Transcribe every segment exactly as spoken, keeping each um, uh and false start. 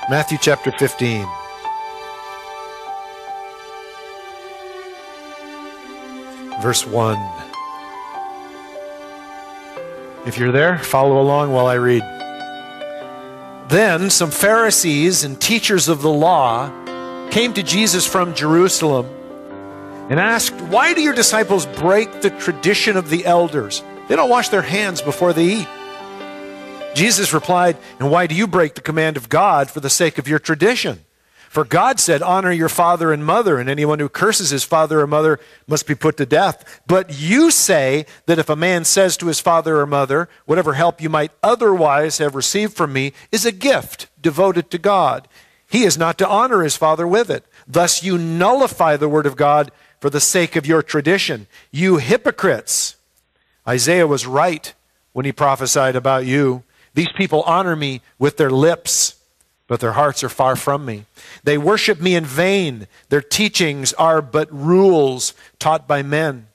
Matthew chapter fifteen. Verse one. If you're there, follow along while I read. Then some Pharisees and teachers of the law came to Jesus from Jerusalem and asked, "Why do your disciples break the tradition of the elders? They don't wash their hands before they eat." Jesus replied, "And why do you break the command of God for the sake of your tradition? For God said, 'Honor your father and mother,' and anyone who curses his father or mother must be put to death. But you say that if a man says to his father or mother, 'Whatever help you might otherwise have received from me is a gift devoted to God,' he is not to honor his father with it. Thus you nullify the word of God for the sake of your tradition. You hypocrites! Isaiah was right when he prophesied about you. These people honor me with their lips, but their hearts are far from me. They worship me in vain. Their teachings are but rules taught by men."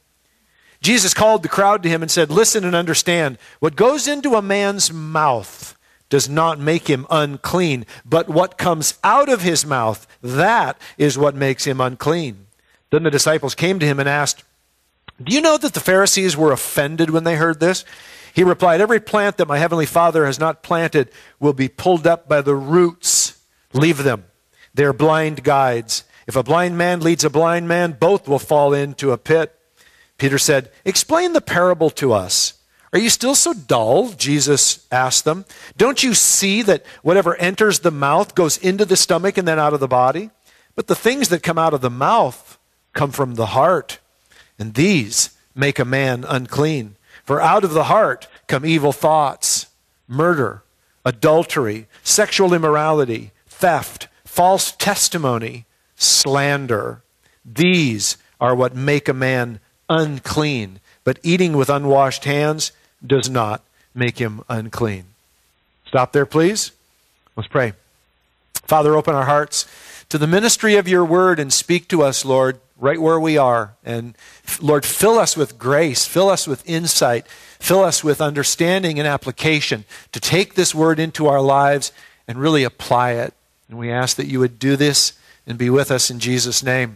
Jesus called the crowd to him and said, "Listen and understand. What goes into a man's mouth does not make him unclean, but what comes out of his mouth, that is what makes him unclean." Then the disciples came to him and asked, "Do you know that the Pharisees were offended when they heard this?" He replied, "Every plant that my heavenly Father has not planted will be pulled up by the roots. Leave them. They are blind guides. If a blind man leads a blind man, both will fall into a pit." Peter said, "Explain the parable to us." "Are you still so dull?" Jesus asked them. "Don't you see that whatever enters the mouth goes into the stomach and then out of the body? But the things that come out of the mouth come from the heart, and these make a man unclean. For out of the heart come evil thoughts, murder, adultery, sexual immorality, theft, false testimony, slander. These are what make a man unclean. But eating with unwashed hands does not make him unclean." Stop there, please. Let's pray. Father, open our hearts to the ministry of your word and speak to us, Lord, right where we are. And Lord, fill us with grace, fill us with insight, fill us with understanding and application to take this word into our lives and really apply it. And we ask that you would do this and be with us in Jesus' name.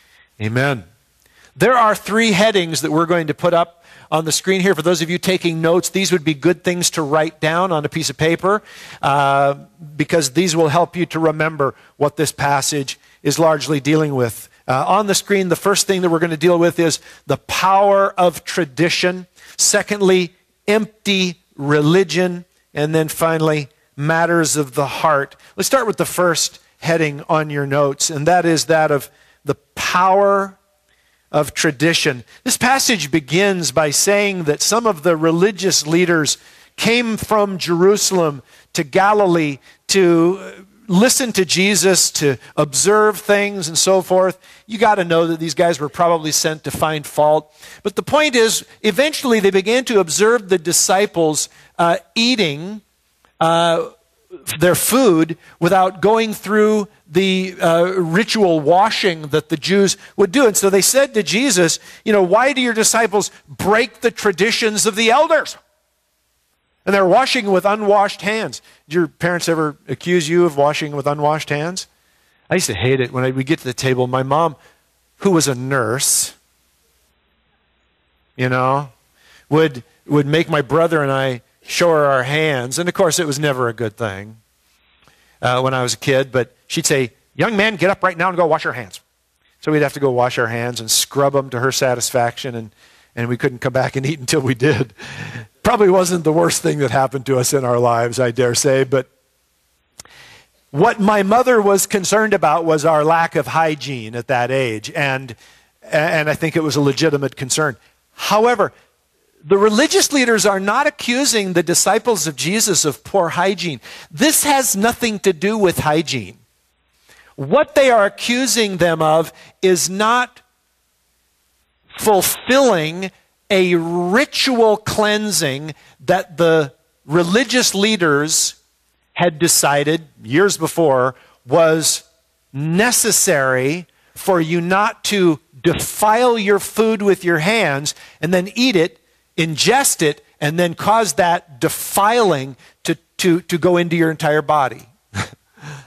Amen. There are three headings that we're going to put up on the screen here. For those of you taking notes, these would be good things to write down on a piece of paper uh, because these will help you to remember what this passage is largely dealing with. Uh, on the screen, the first thing that we're going to deal with is the power of tradition. Secondly, empty religion. And then finally, matters of the heart. Let's start with the first heading on your notes, and that is that of the power of tradition. This passage begins by saying that some of the religious leaders came from Jerusalem to Galilee to listen to Jesus, to observe things and so forth. You got to know that these guys were probably sent to find fault. But the point is, eventually they began to observe the disciples uh, eating uh, their food without going through the uh, ritual washing that the Jews would do. And so they said to Jesus, you know, "Why do your disciples break the traditions of the elders?" And they're washing with unwashed hands. Did your parents ever accuse you of washing with unwashed hands? I used to hate it when I would get to the table. My mom, who was a nurse, you know, would would make my brother and I show her our hands. And of course, it was never a good thing uh, when I was a kid. But she'd say, "Young man, get up right now and go wash your hands." So we'd have to go wash our hands and scrub them to her satisfaction. And, and we couldn't come back and eat until we did. Probably wasn't the worst thing that happened to us in our lives, I dare say. But what my mother was concerned about was our lack of hygiene at that age. And, and I think it was a legitimate concern. However, the religious leaders are not accusing the disciples of Jesus of poor hygiene. This has nothing to do with hygiene. What they are accusing them of is not fulfilling a ritual cleansing that the religious leaders had decided years before was necessary for you not to defile your food with your hands and then eat it, ingest it, and then cause that defiling to, to, to go into your entire body.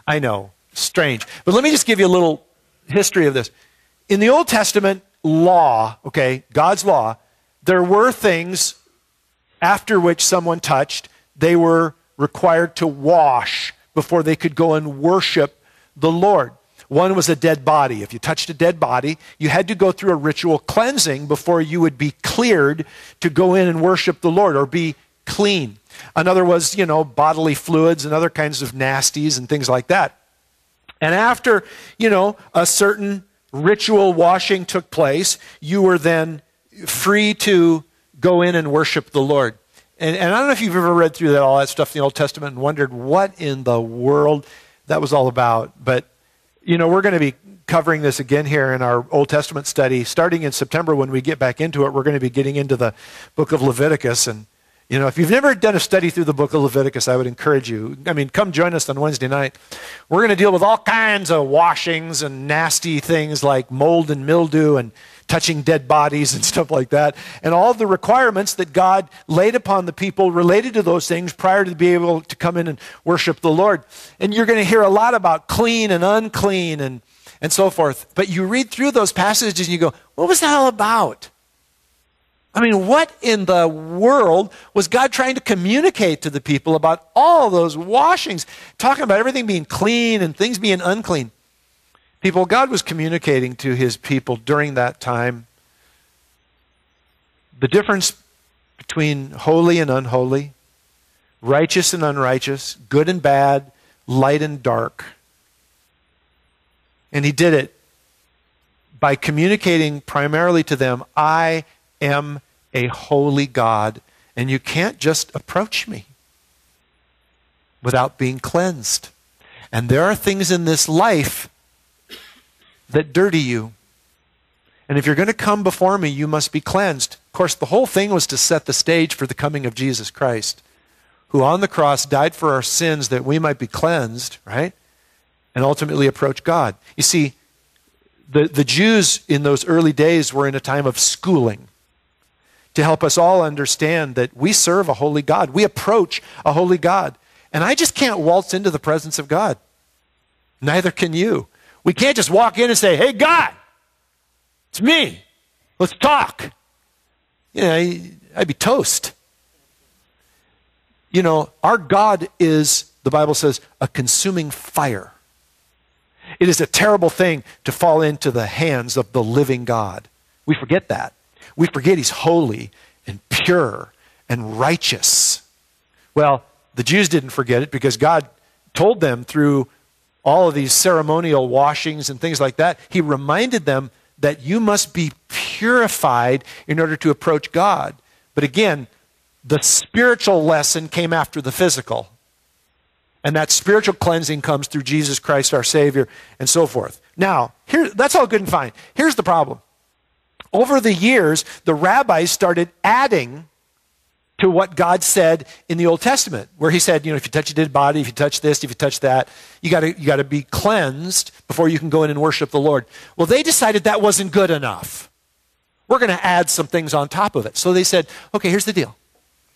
I know, strange. But let me just give you a little history of this. In the Old Testament law, okay, God's law, there were things after which someone touched, they were required to wash before they could go and worship the Lord. One was a dead body. If you touched a dead body, you had to go through a ritual cleansing before you would be cleared to go in and worship the Lord or be clean. Another was, you know, bodily fluids and other kinds of nasties and things like that. And after, you know, a certain ritual washing took place, you were then free to go in and worship the Lord. And, and I don't know if you've ever read through that, all that stuff in the Old Testament and wondered what in the world that was all about. But, you know, we're going to be covering this again here in our Old Testament study. Starting in September when we get back into it, we're going to be getting into the book of Leviticus. And, you know, if you've never done a study through the book of Leviticus, I would encourage you. I mean, come join us on Wednesday night. We're going to deal with all kinds of washings and nasty things like mold and mildew and touching dead bodies and stuff like that, and all the requirements that God laid upon the people related to those things prior to being able to come in and worship the Lord. And you're going to hear a lot about clean and unclean and, and so forth. But you read through those passages and you go, what was that all about? I mean, what in the world was God trying to communicate to the people about all those washings, talking about everything being clean and things being unclean? People, God was communicating to his people during that time the difference between holy and unholy, righteous and unrighteous, good and bad, light and dark. And he did it by communicating primarily to them, I am a holy God, and you can't just approach me without being cleansed. And there are things in this life that dirty you. And if you're going to come before me, you must be cleansed. Of course, the whole thing was to set the stage for the coming of Jesus Christ, who on the cross died for our sins that we might be cleansed, right? And ultimately approach God. You see, the, the Jews in those early days were in a time of schooling to help us all understand that we serve a holy God. We approach a holy God. And I just can't waltz into the presence of God. Neither can you. We can't just walk in and say, hey, God, it's me. Let's talk. You know, I'd be toast. You know, our God is, the Bible says, a consuming fire. It is a terrible thing to fall into the hands of the living God. We forget that. We forget he's holy and pure and righteous. Well, the Jews didn't forget it because God told them through all of these ceremonial washings and things like that. He reminded them that you must be purified in order to approach God. But again, the spiritual lesson came after the physical. And that spiritual cleansing comes through Jesus Christ, our Savior, and so forth. Now, here, that's all good and fine. Here's the problem. Over the years, the rabbis started adding to what God said in the Old Testament, where he said, you know, if you touch a dead body, if you touch this, if you touch that, you gotta, you gotta be cleansed before you can go in and worship the Lord. Well, they decided that wasn't good enough. We're going to add some things on top of it. So they said, okay, here's the deal.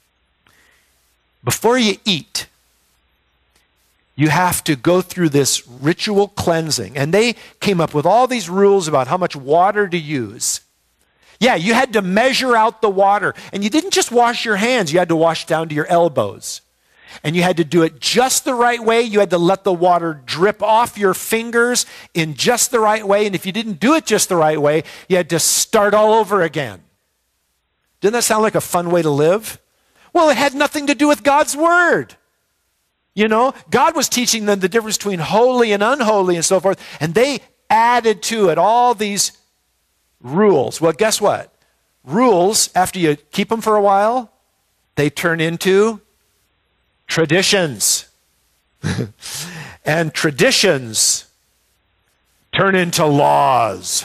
Before you eat, you have to go through this ritual cleansing. And they came up with all these rules about how much water to use. Yeah, you had to measure out the water. And you didn't just wash your hands. You had to wash down to your elbows. And you had to do it just the right way. You had to let the water drip off your fingers in just the right way. And if you didn't do it just the right way, you had to start all over again. Didn't that sound like a fun way to live? Well, it had nothing to do with God's word. You know, God was teaching them the difference between holy and unholy and so forth. And they added to it all these rules. Well, guess what? Rules, after you keep them for a while, they turn into traditions. And traditions turn into laws.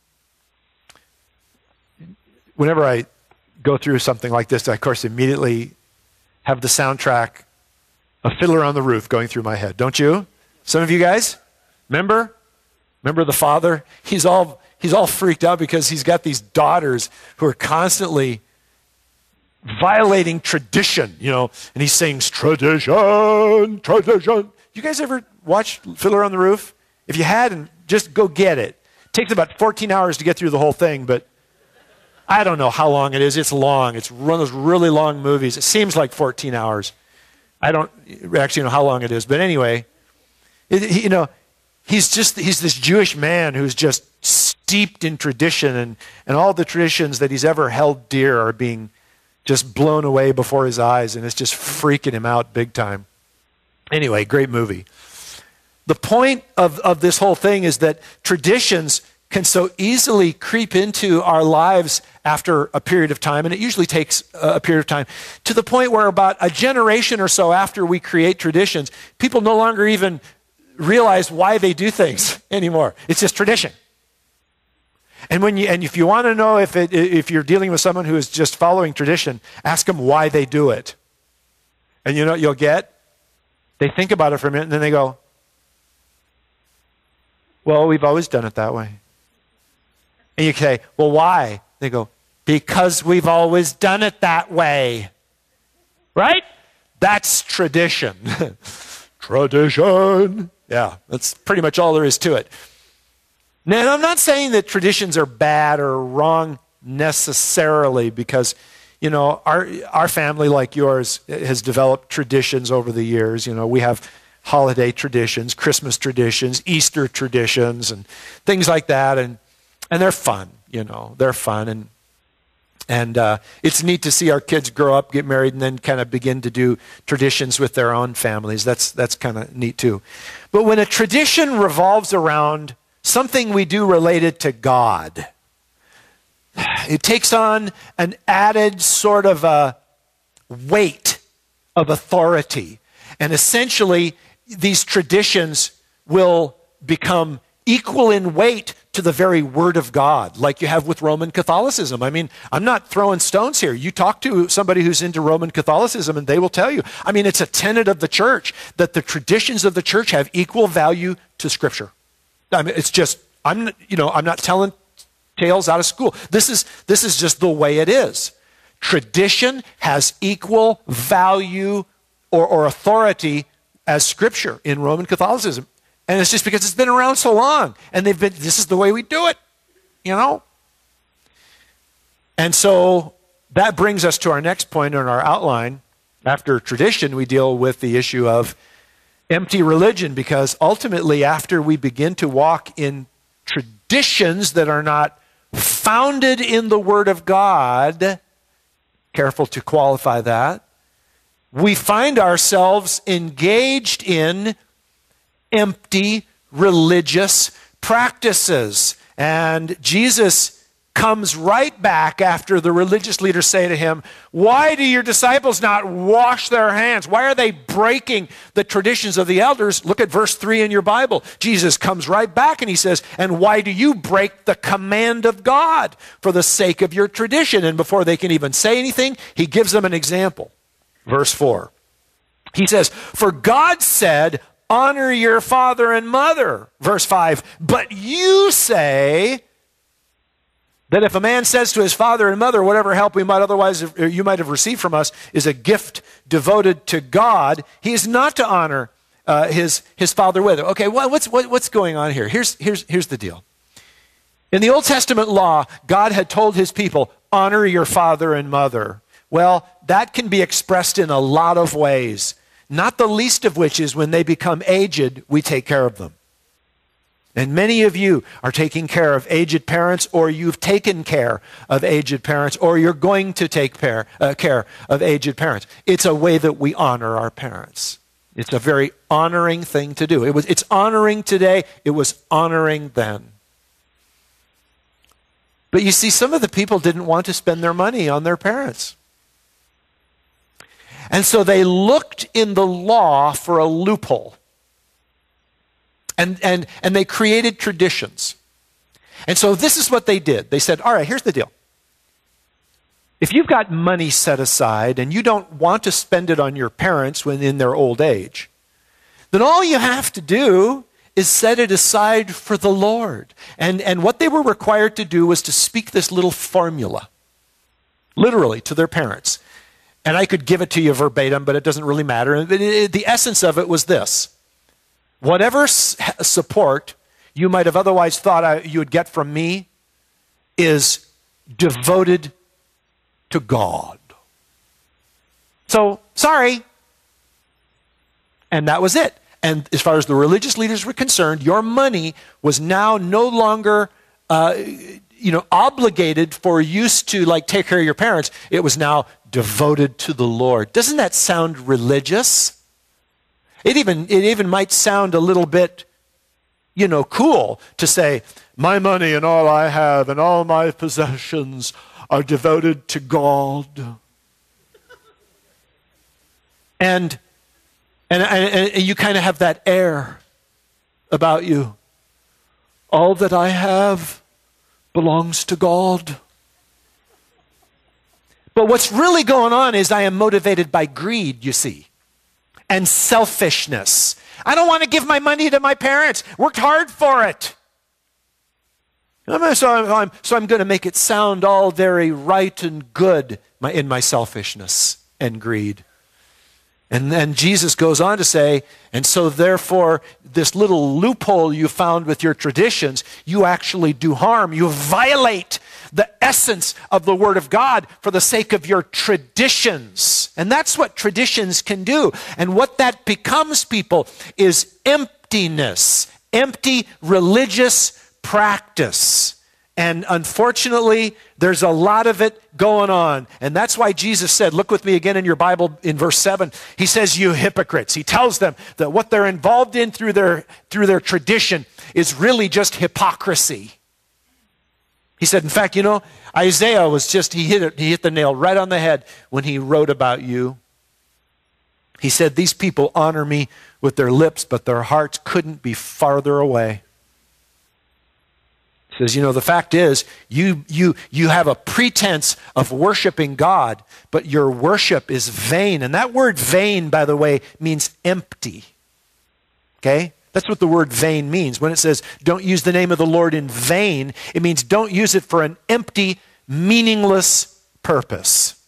Whenever I go through something like this, I, of course, immediately have the soundtrack of Fiddler on the Roof going through my head. Don't you? Some of you guys? Remember? Remember the father? He's all... He's all freaked out because he's got these daughters who are constantly violating tradition, you know, and he sings, tradition, tradition. You guys ever watch Fiddler on the Roof? If you hadn't, just go get it. It takes about fourteen hours to get through the whole thing, but I don't know how long it is. It's long. It's one of those really long movies. It seems like fourteen hours. I don't actually know how long it is, but anyway, it, you know, he's just he's this Jewish man who's just steeped in tradition, and, and all the traditions that he's ever held dear are being just blown away before his eyes, and it's just freaking him out big time. Anyway, great movie. The point of, of this whole thing is that traditions can so easily creep into our lives after a period of time, and it usually takes a period of time, to the point where about a generation or so after we create traditions, people no longer even realize why they do things anymore. It's just tradition. And when you and if you want to know if it, if you're dealing with someone who is just following tradition, ask them why they do it. And you know what you'll get? They think about it for a minute and then they go, well, we've always done it that way. And you say, well, why? They go, because we've always done it that way. Right? That's tradition. Tradition. Yeah, that's pretty much all there is to it. Now, I'm not saying that traditions are bad or wrong necessarily, because, you know, our our family, like yours, has developed traditions over the years. You know, we have holiday traditions, Christmas traditions, Easter traditions, and things like that, and and they're fun. You know, they're fun, and and uh, it's neat to see our kids grow up, get married, and then kind of begin to do traditions with their own families. That's that's kind of neat too. But when a tradition revolves around something we do related to God, it takes on an added sort of a weight of authority. And essentially, these traditions will become equal in weight to the very Word of God, like you have with Roman Catholicism. I mean, I'm not throwing stones here. You talk to somebody who's into Roman Catholicism and they will tell you. I mean, it's a tenet of the church that the traditions of the church have equal value to Scripture. I mean, it's just, I'm, you know, I'm not telling tales out of school. This is, this is just the way it is. Tradition has equal value or, or authority as Scripture in Roman Catholicism. And it's just because it's been around so long. And they've been, this is the way we do it, you know? And so that brings us to our next point in our outline. After tradition, we deal with the issue of empty religion, because ultimately, after we begin to walk in traditions that are not founded in the Word of God, careful to qualify that, we find ourselves engaged in empty religious practices. And Jesus comes right back after the religious leaders say to him, why do your disciples not wash their hands? Why are they breaking the traditions of the elders? Look at verse three in your Bible. Jesus comes right back and he says, and why do you break the command of God for the sake of your tradition? And before they can even say anything, he gives them an example. Verse four. He says, for God said, honor your father and mother. Verse five, but you say that if a man says to his father and mother, whatever help we might otherwise you might have received from us is a gift devoted to God, he is not to honor uh, his his father with it. Okay, well, what's what, what's going on here? Here's here's here's the deal. In the Old Testament law, God had told his people, honor your father and mother. Well, that can be expressed in a lot of ways, not the least of which is when they become aged, we take care of them. And many of you are taking care of aged parents, or you've taken care of aged parents, or you're going to take care, uh, care of aged parents. It's a way that we honor our parents. It's a very honoring thing to do. It was, it's honoring today. It was honoring then. But you see, some of the people didn't want to spend their money on their parents. And so they looked in the law for a loophole. And, and, and they created traditions. And so this is what they did. They said, all right, here's the deal. If you've got money set aside and you don't want to spend it on your parents when in their old age, then all you have to do is set it aside for the Lord. And, and what they were required to do was to speak this little formula, literally, to their parents. And I could give it to you verbatim, but it doesn't really matter. The essence of it was this. Whatever s- support you might have otherwise thought I, you would get from me is devoted to God. So, sorry. And that was it. And as far as the religious leaders were concerned, your money was now no longer uh, you know, obligated for use to like take care of your parents. It was now devoted to the Lord. Doesn't that sound religious? It even, it even might sound a little bit, you know, cool to say, my money and all I have and all my possessions are devoted to God. And, and, and, and you kind of have that air about you. All that I have belongs to God. But what's really going on is I am motivated by greed, you see, and selfishness. I don't want to give my money to my parents. Worked hard for it. So I'm, so I'm going to make it sound all very right and good in my selfishness and greed. And then Jesus goes on to say, and so therefore, this little loophole you found with your traditions, you actually do harm. You violate the essence of the Word of God for the sake of your traditions. And that's what traditions can do. And what that becomes, people, is emptiness, empty religious practice. And unfortunately, there's a lot of it going on. And that's why Jesus said, look with me again in your Bible in verse seven. He says, you hypocrites. He tells them that what they're involved in through their, through their tradition is really just hypocrisy. He said, in fact, you know, Isaiah was just, he hit it, he hit the nail right on the head when he wrote about you. He said, these people honor me with their lips, but their hearts couldn't be farther away. He says, you know, the fact is, you, you, you have a pretense of worshiping God, but your worship is vain. And that word vain, by the way, means empty. Okay? That's what the word vain means. When it says, don't use the name of the Lord in vain, it means don't use it for an empty, meaningless purpose.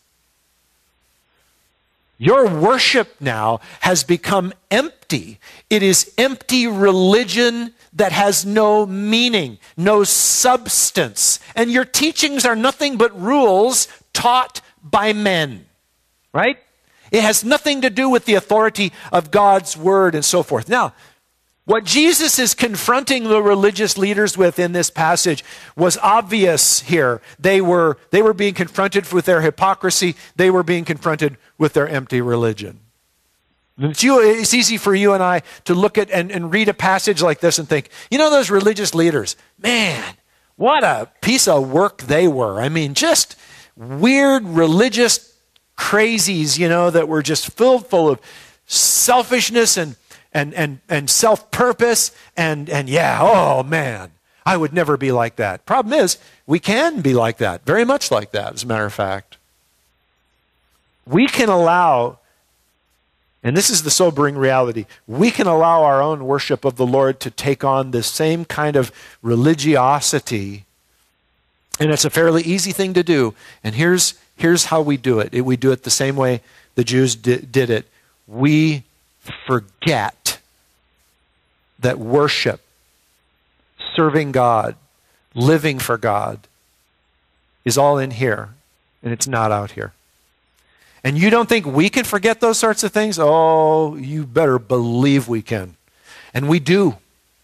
Your worship now has become empty. It is empty religion that has no meaning, no substance. And your teachings are nothing but rules taught by men, right? It has nothing to do with the authority of God's word and so forth. Now, what Jesus is confronting the religious leaders with in this passage was obvious here. They were, they were being confronted with their hypocrisy. They were being confronted with their empty religion. It's, you, it's easy for you and I to look at and, and read a passage like this and think, you know, those religious leaders, man, what a piece of work they were. I mean, just weird religious crazies, you know, that were just filled full of selfishness and and and and self-purpose and and yeah, oh man, I would never be like that. Problem is, we can be like that, very much like that, as a matter of fact. We can allow, and this is the sobering reality, we can allow our own worship of the Lord to take on this same kind of religiosity, and it's a fairly easy thing to do. And here's here's how we do it. it we do it the same way the Jews did, did it. We forget that worship, serving God, living for God, is all in here, and it's not out here. And you don't think we can forget those sorts of things? Oh, you better believe we can. And we do.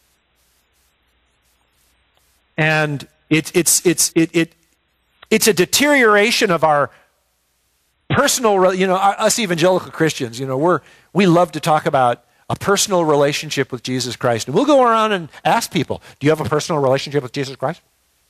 And it's it's it's it it it's a deterioration of our personal, you know, us evangelical Christians, you know, we're we love to talk about a personal relationship with Jesus Christ. And we'll go around and ask people, do you have a personal relationship with Jesus Christ?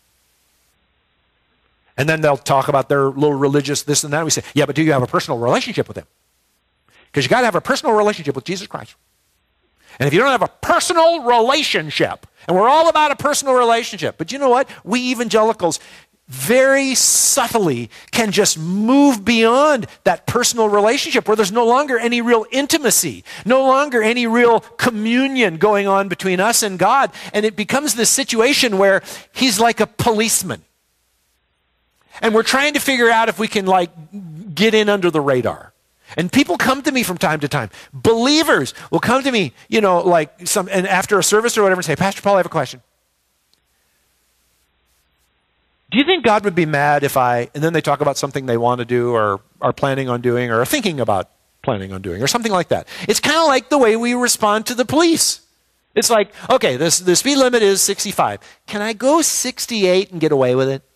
And then they'll talk about their little religious this and that. And we say, yeah, but do you have a personal relationship with him? Because you got to have a personal relationship with Jesus Christ. And if you don't have a personal relationship, and we're all about a personal relationship, but you know what? We evangelicals very subtly can just move beyond that personal relationship where there's no longer any real intimacy, no longer any real communion going on between us and God. And it becomes this situation where he's like a policeman. And we're trying to figure out if we can like get in under the radar. And people come to me from time to time. Believers will come to me, you know, like some, and after a service or whatever, and say, Pastor Paul, I have a question. Do you think God would be mad if I, and then they talk about something they want to do or are planning on doing or are thinking about planning on doing or something like that. It's kind of like the way we respond to the police. It's like, okay, this, the speed limit is sixty-five. Can I go sixty-eight and get away with it?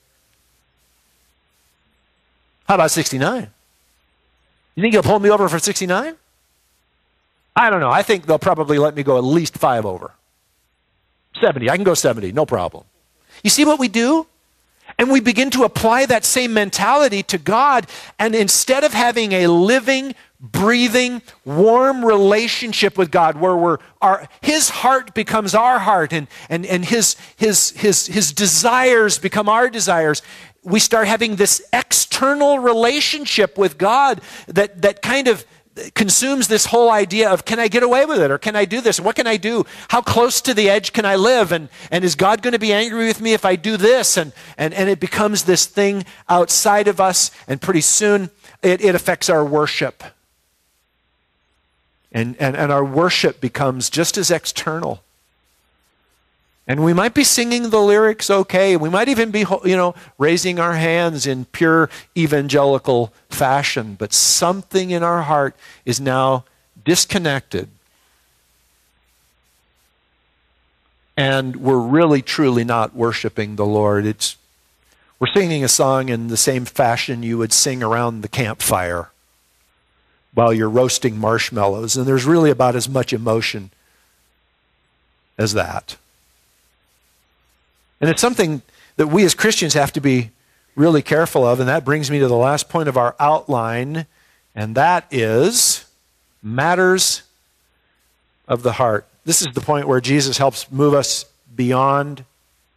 How about sixty-nine? You think he'll pull me over for sixty-nine? I don't know. I think they'll probably let me go at least five over. seventy. I can go seventy, no problem. You see what we do? And we begin to apply that same mentality to God. And instead of having a living, breathing, warm relationship with God where we're, our, his heart becomes our heart and, and, and his, his, his, his desires become our desires, we start having this external relationship with God that, that kind of consumes this whole idea of, can I get away with it? Or can I do this? What can I do? How close to the edge can I live? And, and is God going to be angry with me if I do this? And, and, and it becomes this thing outside of us, and pretty soon it, it affects our worship. And, and, and our worship becomes just as external. And we might be singing the lyrics okay. We might even be, you know, raising our hands in pure evangelical fashion. But something in our heart is now disconnected. And we're really, truly not worshiping the Lord. It's, we're singing a song in the same fashion you would sing around the campfire while you're roasting marshmallows. And there's really about as much emotion as that. And it's something that we as Christians have to be really careful of, and that brings me to the last point of our outline, and that is matters of the heart. This is the point where Jesus helps move us beyond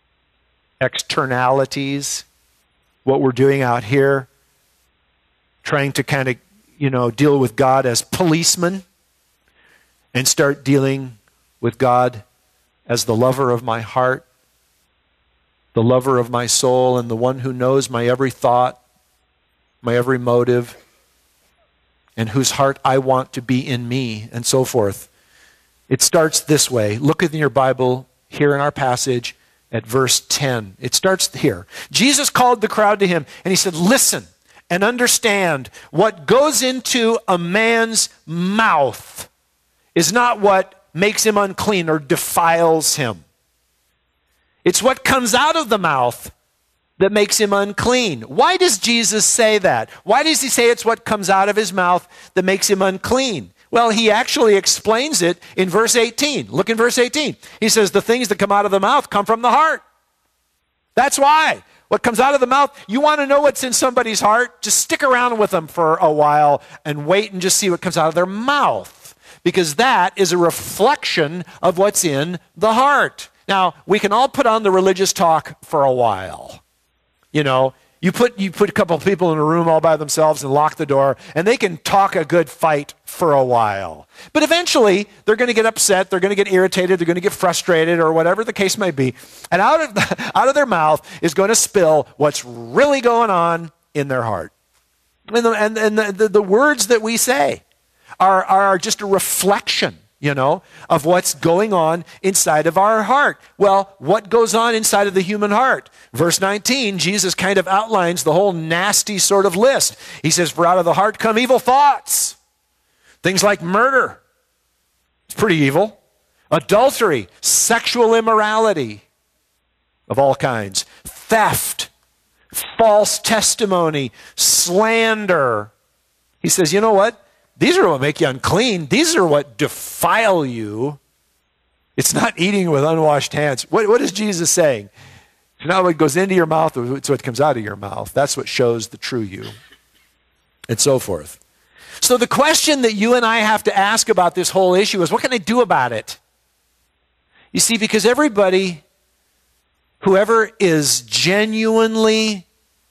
externalities, what we're doing out here, trying to kind of, you know, deal with God as policemen, and start dealing with God as the lover of my heart, the lover of my soul, and the one who knows my every thought, my every motive, and whose heart I want to be in me, and so forth. It starts this way. Look in your Bible here in our passage at verse ten. It starts here. Jesus called the crowd to him, and he said, listen and understand, what goes into a man's mouth is not what makes him unclean or defiles him. It's what comes out of the mouth that makes him unclean. Why does Jesus say that? Why does he say it's what comes out of his mouth that makes him unclean? Well, he actually explains it in verse eighteen. Look in verse eighteen. He says the things that come out of the mouth come from the heart. That's why. What comes out of the mouth, you want to know what's in somebody's heart? Just stick around with them for a while and wait and just see what comes out of their mouth. Because that is a reflection of what's in the heart. Now, we can all put on the religious talk for a while. You know, you put you put a couple of people in a room all by themselves and lock the door, and they can talk a good fight for a while. But eventually, they're going to get upset, they're going to get irritated, they're going to get frustrated, or whatever the case may be. And out of, the, out of their mouth is going to spill what's really going on in their heart. And the, and, and the, the, the words that we say are, are just a reflection, you know, of what's going on inside of our heart. Well, what goes on inside of the human heart? Verse nineteen, Jesus kind of outlines the whole nasty sort of list. He says, for out of the heart come evil thoughts. Things like murder. It's pretty evil. Adultery, sexual immorality of all kinds. Theft, false testimony, slander. He says, you know what? These are what make you unclean. These are what defile you. It's not eating with unwashed hands. What, what is Jesus saying? It's not what goes into your mouth, it's what comes out of your mouth. That's what shows the true you. And so forth. So the question that you and I have to ask about this whole issue is, what can I do about it? You see, because everybody, whoever is genuinely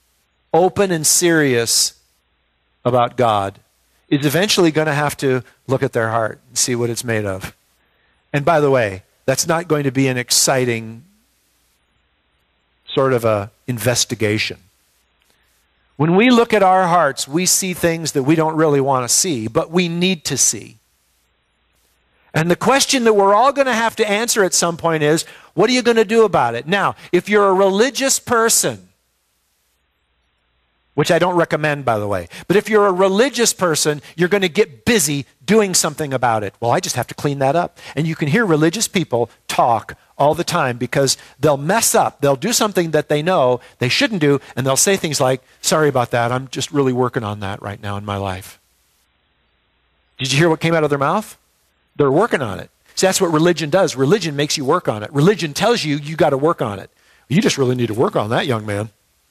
open and serious about God, is eventually going to have to look at their heart and see what it's made of. And by the way, that's not going to be an exciting sort of a investigation. When we look at our hearts, we see things that we don't really want to see, but we need to see. And the question that we're all going to have to answer at some point is, what are you going to do about it? Now, if you're a religious person, which I don't recommend, by the way, but if you're a religious person, you're going to get busy doing something about it. Well, I just have to clean that up. And you can hear religious people talk all the time because they'll mess up. They'll do something that they know they shouldn't do, and they'll say things like, sorry about that, I'm just really working on that right now in my life. Did you hear what came out of their mouth? They're working on it. See, that's what religion does. Religion makes you work on it. Religion tells you you got to work on it. You just really need to work on that, young man.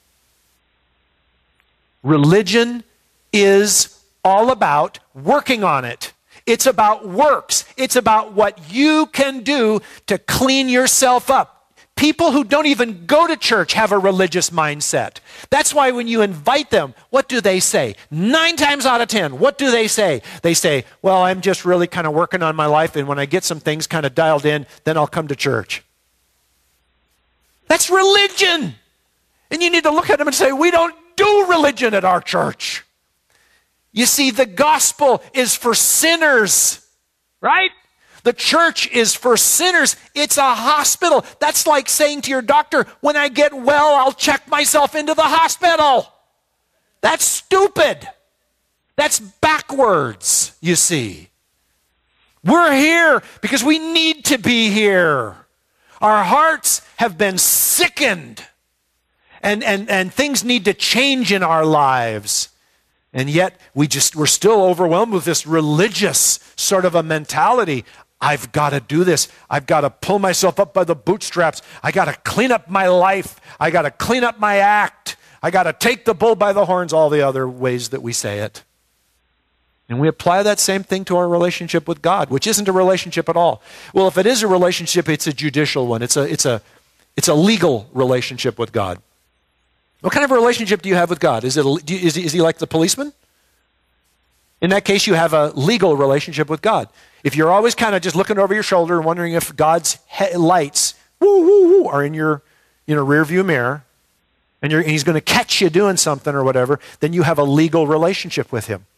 Religion is all about working on it. It's about works. It's about what you can do to clean yourself up. People who don't even go to church have a religious mindset. That's why when you invite them, what do they say? Nine times out of ten, what do they say? They say, well, I'm just really kind of working on my life, and when I get some things kind of dialed in, then I'll come to church. That's religion. And you need to look at them and say, we don't do religion at our church. You see, the gospel is for sinners, right? The church is for sinners. It's a hospital. That's like saying to your doctor, when I get well, I'll check myself into the hospital. That's stupid. That's backwards, you see. We're here because we need to be here. Our hearts have been sickened. And, and, and things need to change in our lives. And yet we just, we're still overwhelmed with this religious sort of a mentality. I've got to do this. I've got to pull myself up by the bootstraps. I got to clean up my life. I got to clean up my act. I got to take the bull by the horns, all the other ways that we say it. And we apply that same thing to our relationship with God, which isn't a relationship at all. Well, if it is a relationship, it's a judicial one. It's a, it's a, it's a legal relationship with God. What kind of a relationship do you have with God? Is, it a, do you, is, he, is he like the policeman? In that case, you have a legal relationship with God. If you're always kind of just looking over your shoulder and wondering if God's he- lights woo, woo, woo, are in your you know, rear view mirror, and, you're, and he's going to catch you doing something or whatever, then you have a legal relationship with him.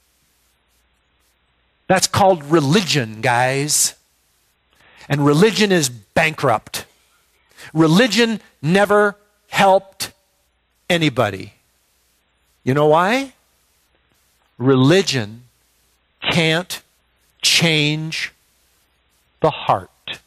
That's called religion, guys. And religion is bankrupt. Religion never helped anybody. You know why? Religion can't change the heart.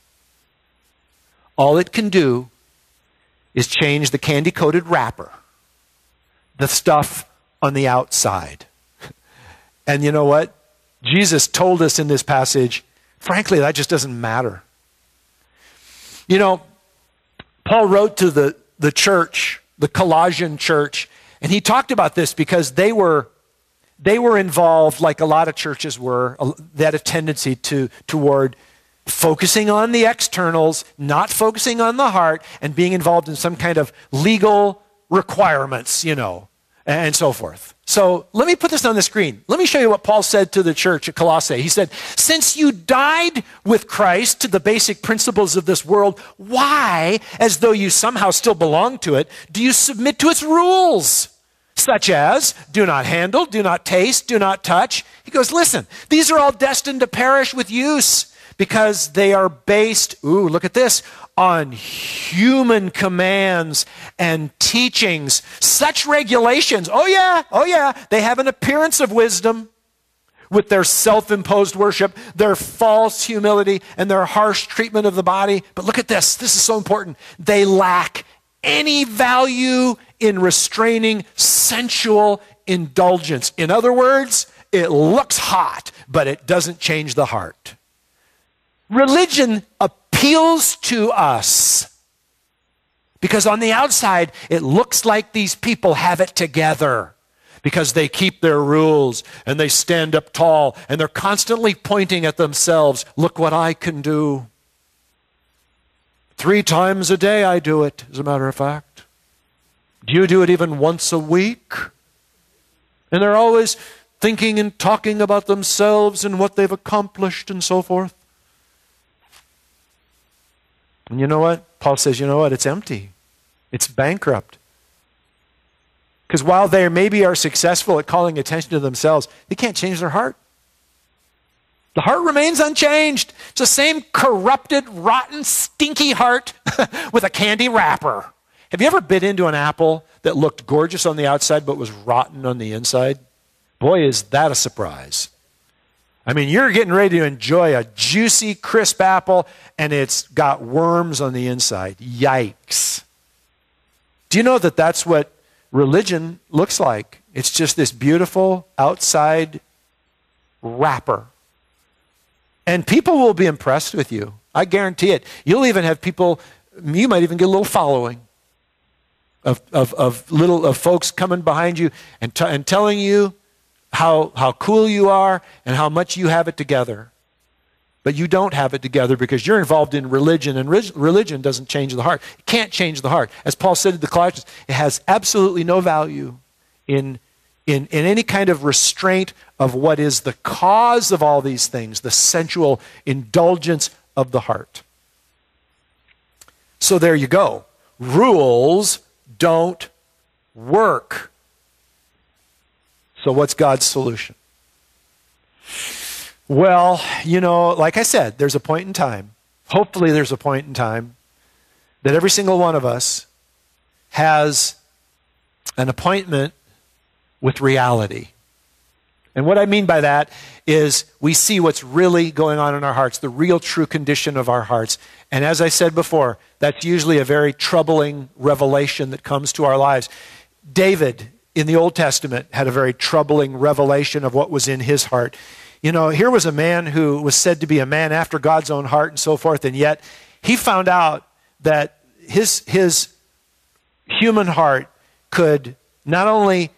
All it can do is change the candy-coated wrapper, the stuff on the outside. And you know what? Jesus told us in this passage, frankly, that just doesn't matter. You know, Paul wrote to the, the church, the Colossian church, and he talked about this because they were they were involved, like a lot of churches were, they had a tendency to toward focusing on the externals, not focusing on the heart, and being involved in some kind of legal requirements, you know, and so forth. So let me put this on the screen. Let me show you what Paul said to the church at Colossae. He said, since you died with Christ to the basic principles of this world, why, as though you somehow still belong to it, do you submit to its rules? Such as, do not handle, do not taste, do not touch. He goes, listen, these are all destined to perish with use because they are based, ooh, look at this, on human commands and teachings. Such regulations, oh yeah, oh yeah, they have an appearance of wisdom with their self-imposed worship, their false humility, and their harsh treatment of the body. But look at this, this is so important. They lack any value in restraining sensual indulgence. In other words, it looks hot, but it doesn't change the heart. Religion appeals to us because on the outside, it looks like these people have it together because they keep their rules and they stand up tall and they're constantly pointing at themselves. Look what I can do. Three times a day I do it, as a matter of fact. Do you do it even once a week? And they're always thinking and talking about themselves and what they've accomplished and so forth. And you know what? Paul says, you know what? It's empty. It's bankrupt. Because while they maybe are successful at calling attention to themselves, they can't change their heart. The heart remains unchanged. It's the same corrupted, rotten, stinky heart with a candy wrapper. Have you ever bit into an apple that looked gorgeous on the outside but was rotten on the inside? Boy, is that a surprise. I mean, you're getting ready to enjoy a juicy, crisp apple, and it's got worms on the inside. Yikes. Do you know that that's what religion looks like? It's just this beautiful outside wrapper. And people will be impressed with you. I guarantee it. You'll even have people, you might even get a little following of, of, of little of folks coming behind you and, t- and telling you how, how cool you are and how much you have it together. But you don't have it together because you're involved in religion, and re- religion doesn't change the heart. It can't change the heart. As Paul said to the Colossians, it has absolutely no value in In, in any kind of restraint of what is the cause of all these things, the sensual indulgence of the heart. So there you go. Rules don't work. So what's God's solution? Well, you know, like I said, there's a point in time, hopefully there's a point in time, that every single one of us has an appointment with reality. And what I mean by that is we see what's really going on in our hearts, the real true condition of our hearts. And as I said before, that's usually a very troubling revelation that comes to our lives. David in the Old Testament had a very troubling revelation of what was in his heart. You know, here was a man who was said to be a man after God's own heart and so forth, and yet he found out that his, his human heart could not only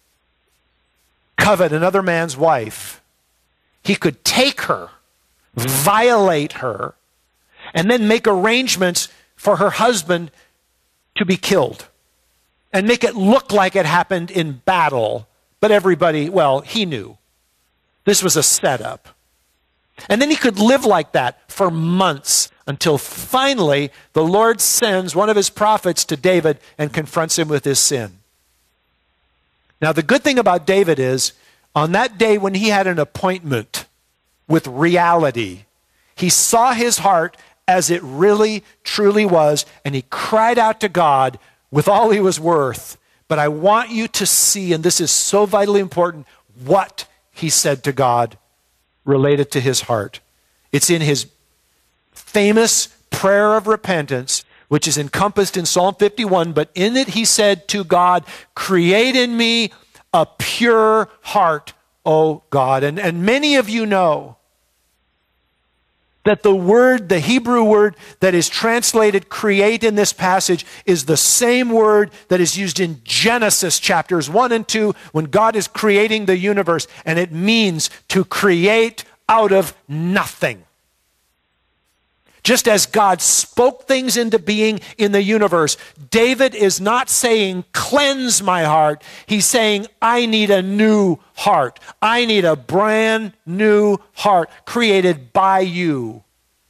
covet another man's wife, he could take her, violate her, and then make arrangements for her husband to be killed and make it look like it happened in battle. But everybody, well, he knew. This was a setup. And then he could live like that for months until finally the Lord sends one of his prophets to David and confronts him with his sin. Now, the good thing about David is, on that day when he had an appointment with reality, he saw his heart as it really, truly was, and he cried out to God with all he was worth. But I want you to see, and this is so vitally important, what he said to God related to his heart. It's in his famous prayer of repentance, which is encompassed in Psalm fifty-one, but in it he said to God, "Create in me a pure heart, O God." And, and many of you know that the word, the Hebrew word that is translated create in this passage is the same word that is used in Genesis chapters one and two when God is creating the universe, and it means to create out of nothing. Just as God spoke things into being in the universe, David is not saying, cleanse my heart. He's saying, I need a new heart. I need a brand new heart created by you.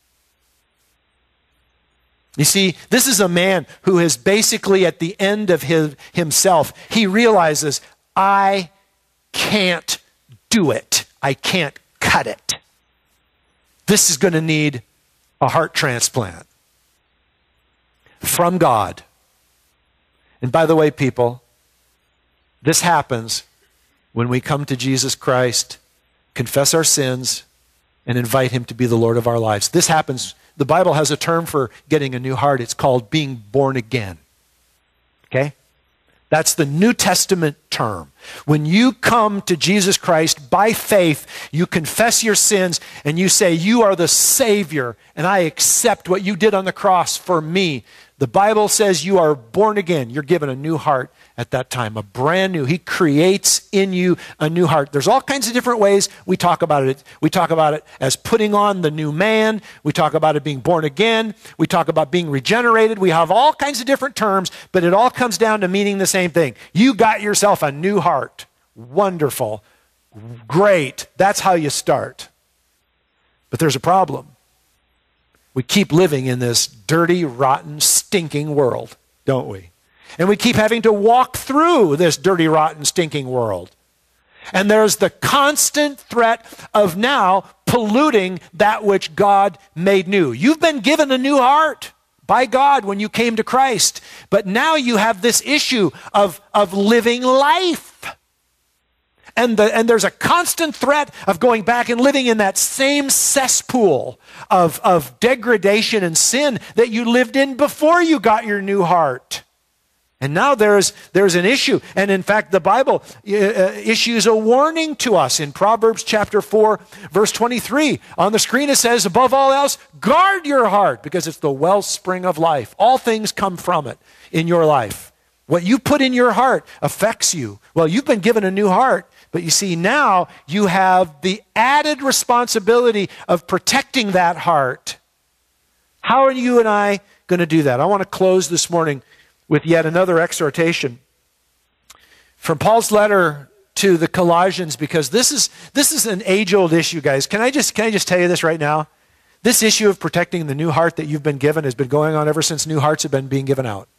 You see, this is a man who is basically at the end of his, himself. He realizes, I can't do it. I can't cut it. This is going to need a heart transplant from God. And by the way, people, this happens when we come to Jesus Christ, confess our sins, and invite him to be the Lord of our lives. This happens. The Bible has a term for getting a new heart. It's called being born again. Okay? That's the New Testament term. When you come to Jesus Christ by faith, you confess your sins and you say, you are the Savior and I accept what you did on the cross for me. The Bible says you are born again. You're given a new heart at that time, a brand new. He creates in you a new heart. There's all kinds of different ways we talk about it. We talk about it as putting on the new man. We talk about it being born again. We talk about being regenerated. We have all kinds of different terms, but it all comes down to meaning the same thing. You got yourself a new heart. Wonderful. Great. That's how you start. But there's a problem. We keep living in this dirty, rotten, stinking world, don't we? And we keep having to walk through this dirty, rotten, stinking world. And there's the constant threat of now polluting that which God made new. You've been given a new heart by God when you came to Christ. But now you have this issue of, of living life. And, the, and there's a constant threat of going back and living in that same cesspool of, of degradation and sin that you lived in before you got your new heart. And now there's, there's an issue. And in fact, the Bible uh, issues a warning to us in Proverbs chapter four, verse twenty-three. On the screen it says, above all else, guard your heart, because it's the wellspring of life. All things come from it in your life. What you put in your heart affects you. Well, you've been given a new heart, but you see, now you have the added responsibility of protecting that heart. How are you and I going to do that? I want to close this morning with yet another exhortation from Paul's letter to the Colossians, because this is this is an age-old issue, guys. Can I just can I just tell you this right now? This issue of protecting the new heart that you've been given has been going on ever since new hearts have been being given out.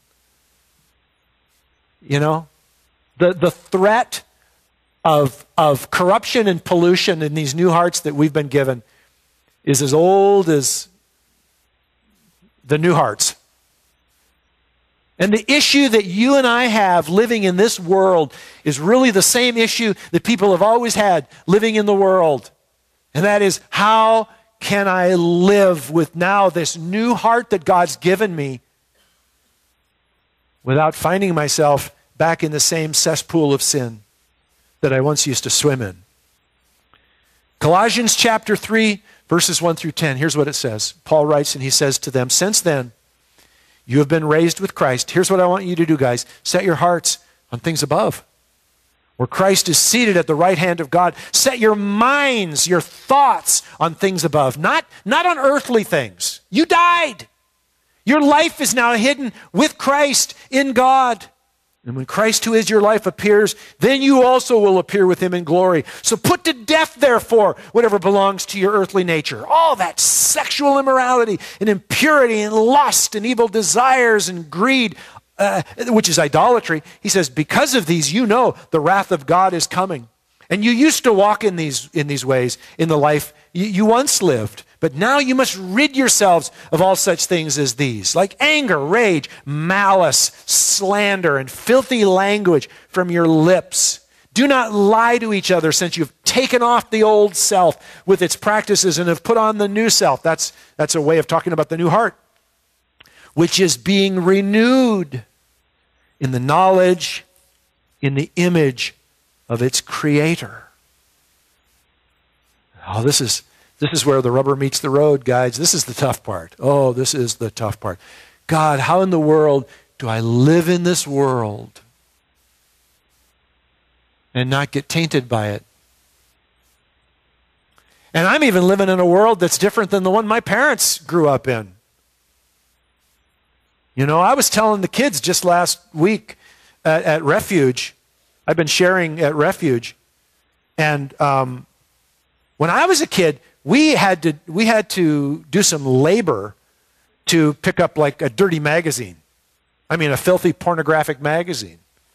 You know, the the threat of of corruption and pollution in these new hearts that we've been given is as old as the new hearts. And the issue that you and I have living in this world is really the same issue that people have always had living in the world. And that is, how can I live with now this new heart that God's given me without finding myself back in the same cesspool of sin that I once used to swim in? Colossians chapter three, verses one through ten. Here's what it says. Paul writes, and he says to them, since then, you have been raised with Christ. Here's what I want you to do, guys. Set your hearts on things above, where Christ is seated at the right hand of God. Set your minds, your thoughts on things above, not, not on earthly things. You died. Your life is now hidden with Christ in God. And when Christ, who is your life, appears, then you also will appear with him in glory. So put to death, therefore, whatever belongs to your earthly nature. All that sexual immorality and impurity and lust and evil desires and greed, uh, which is idolatry. He says, because of these, you know the wrath of God is coming. And you used to walk in these, in these ways in the life you, you once lived. But now you must rid yourselves of all such things as these, like anger, rage, malice, slander, and filthy language from your lips. Do not lie to each other, since you've taken off the old self with its practices and have put on the new self. That's, that's a way of talking about the new heart, which is being renewed in the knowledge, in the image of its creator. Oh, this is... This is where the rubber meets the road, guys. This is the tough part. Oh, this is the tough part. God, how in the world do I live in this world and not get tainted by it? And I'm even living in a world that's different than the one my parents grew up in. You know, I was telling the kids just last week at, at Refuge, I've been sharing at Refuge, and um, when I was a kid, We had to we had to do some labor to pick up like a dirty magazine. I mean, a filthy pornographic magazine.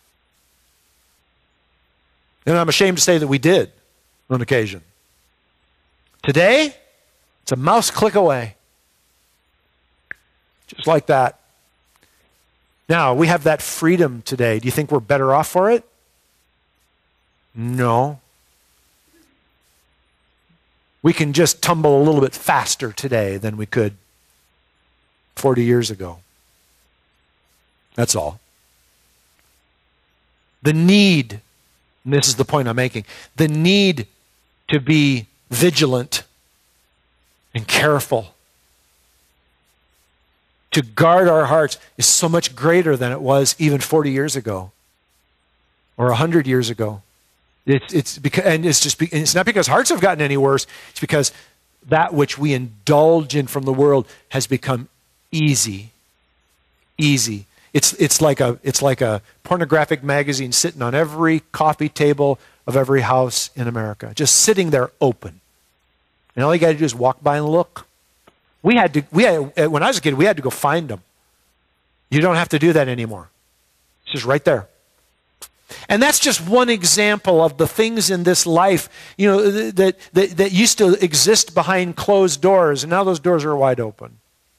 And I'm ashamed to say that we did on occasion. Today, it's a mouse click away. Just like that. Now, we have that freedom today. Do you think we're better off for it? No. We can just tumble a little bit faster today than we could forty years ago. That's all. The need, and this is the point I'm making, the need to be vigilant and careful, to guard our hearts, is so much greater than it was even forty years ago or one hundred years ago. It's, it's because, and it's just, and it's not because hearts have gotten any worse. It's because that which we indulge in from the world has become easy, easy. It's it's like a it's like a pornographic magazine sitting on every coffee table of every house in America, just sitting there open. And all you got to do is walk by and look. We had to we had, when I was a kid, we had to go find them. You don't have to do that anymore. Just right there. And that's just one example of the things in this life, you know, that, that, that used to exist behind closed doors, and now those doors are wide open.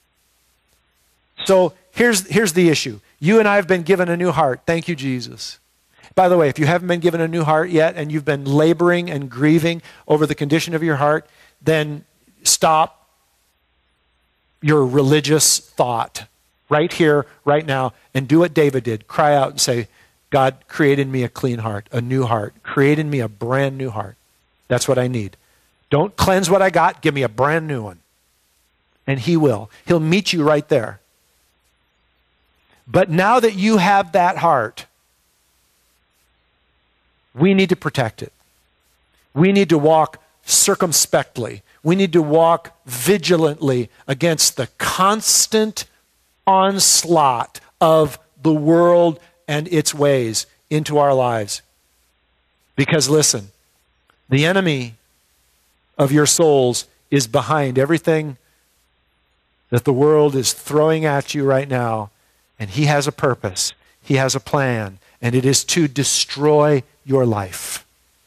So here's, here's the issue. You and I have been given a new heart. Thank you, Jesus. By the way, if you haven't been given a new heart yet and you've been laboring and grieving over the condition of your heart, then stop your religious thought right here, right now, and do what David did. Cry out and say, God, create in me a clean heart, a new heart. Create in me a brand new heart. That's what I need. Don't cleanse what I got. Give me a brand new one. And he will. He'll meet you right there. But now that you have that heart, we need to protect it. We need to walk circumspectly. We need to walk vigilantly against the constant onslaught of the world and its ways into our lives. Because listen, the enemy of your souls is behind everything that the world is throwing at you right now, and he has a purpose, he has a plan, and it is to destroy your life.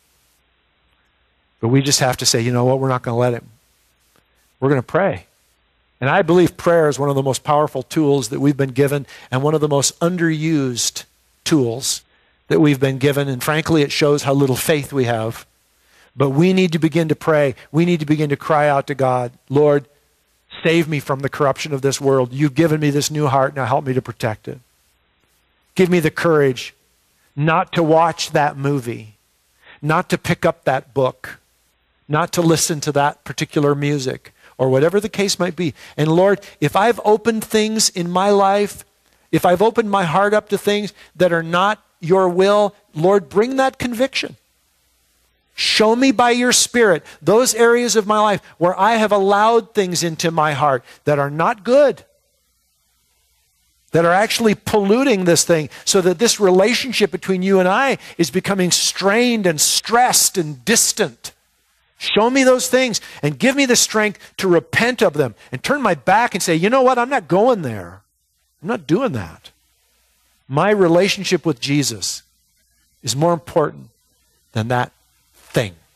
But we just have to say, you know what, we're not going to let him. We're going to pray. And I believe prayer is one of the most powerful tools that we've been given, and one of the most underused tools that we've been given. And frankly, it shows how little faith we have. But we need to begin to pray. We need to begin to cry out to God, Lord, save me from the corruption of this world. You've given me this new heart. Now help me to protect it. Give me the courage not to watch that movie, not to pick up that book, not to listen to that particular music, or whatever the case might be. And Lord, if I've opened things in my life, if I've opened my heart up to things that are not your will, Lord, bring that conviction. Show me by your Spirit those areas of my life where I have allowed things into my heart that are not good, that are actually polluting this thing, so that this relationship between you and I is becoming strained and stressed and distant. Show me those things and give me the strength to repent of them and turn my back and say, you know what, I'm not going there. I'm not doing that. My relationship with Jesus is more important than that thing.